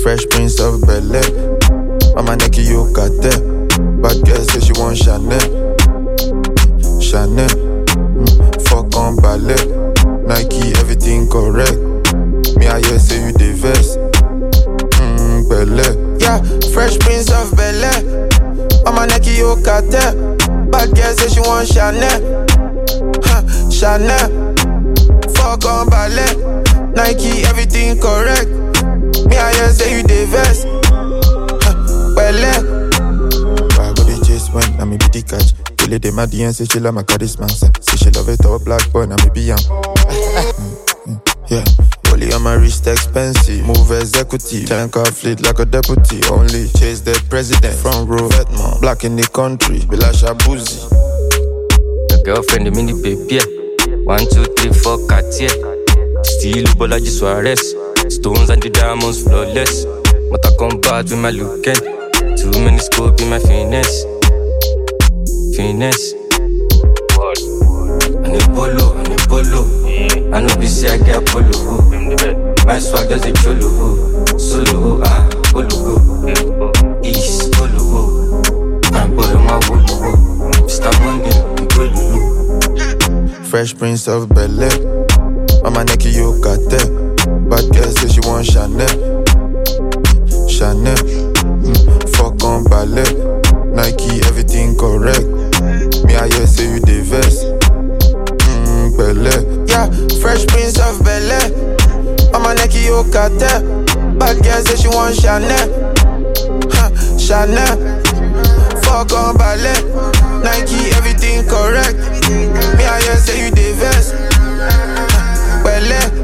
Fresh Prince of Bel-Air. Mama Neki you got that. Bad girl say she want Chanel. Chanel. Fuck on ballet. Nike, everything correct. Me I hear say you the vest. Bel-Air. Yeah, Fresh Prince of Bel-Air. Mama Neki you got that. Bad girl say she want Chanel. Chanel. Fuck on ballet. Nike, everything correct. Me I hear say you the vest. Bel-Air. I go the chase when I me be the catch. Kill it, my DN say she love my charisma. Say she love it all black boy, now me be young. Yeah, only on my wrist expensive. Move executive, tank car fleet like a deputy. Only chase the president. Front row, Vetman, black in the country. Belasha Boozy. The girlfriend, the mini baby. 1, 2, 3, 4, Cartier. Still Bolaji Suarez. Stones and the diamonds flawless. But I come back with my looking. Too many scope in my finesse. Finesse. I need polo, I need polo. I know be say I get polo. My swag does a cholo. Solo, polo. East, polo. I'm pulling my polo. Mr. Money, polo. Fresh Prince of Bel-Air. Mama Neki you got that. Bad girl say she want Chanel. Chanel. Fuck on ballet. Nike, everything correct. Me I hear say you the vest. Bel-Air. Yeah, Fresh Prince of Bel-Air. Mama Neki you got that. Bad girl say she want Chanel. Chanel. Fuck on ballet. Nike, everything correct. Me I hear say you the vest. Bel-Air.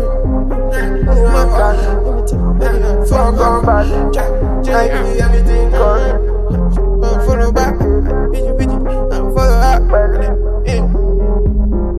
Fuck on ballet. Nike, everything